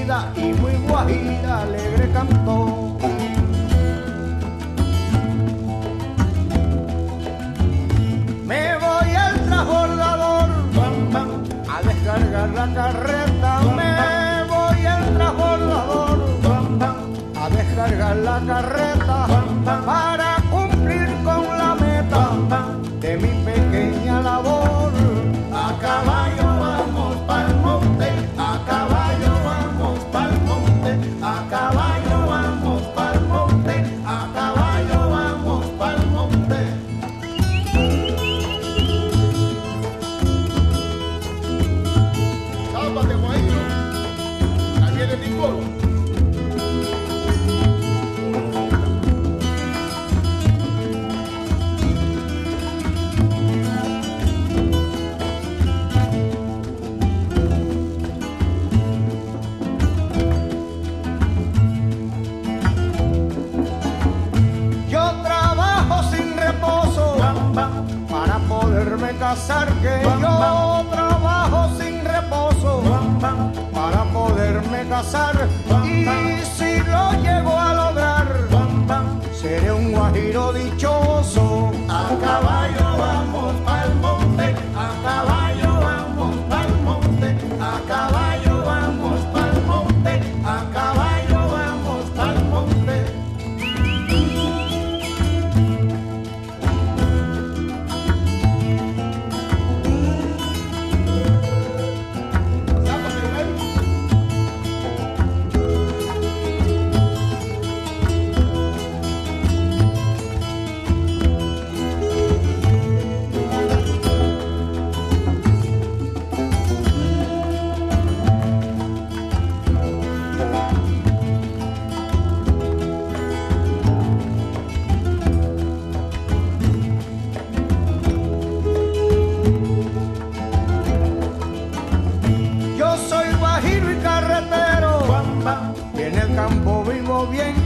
vida y muy guajira, alegre cantó. Me voy al transbordador a descargar la carreta. Me voy al transbordador a descargar la carreta para cumplir con la meta de mi pequeña labor. A caballo vamos pa'l monte, a caballo vamos pa'l monte, a caballo vamos pa'l monte, a caballo vamos pa'l monte. Sábate, maestro. Ahí viene Nicolo. Casar, que yo trabajo sin reposo para poderme casar, y si lo llego a lograr seré un guajiro dichoso. A caballo vamos pa'l monte, a caballo vamos pa'l monte, a caballo vamos pa'l monte, a caballo vamos pa'l monte. Yo soy guajiro y carretero, y en el campo vivo bien.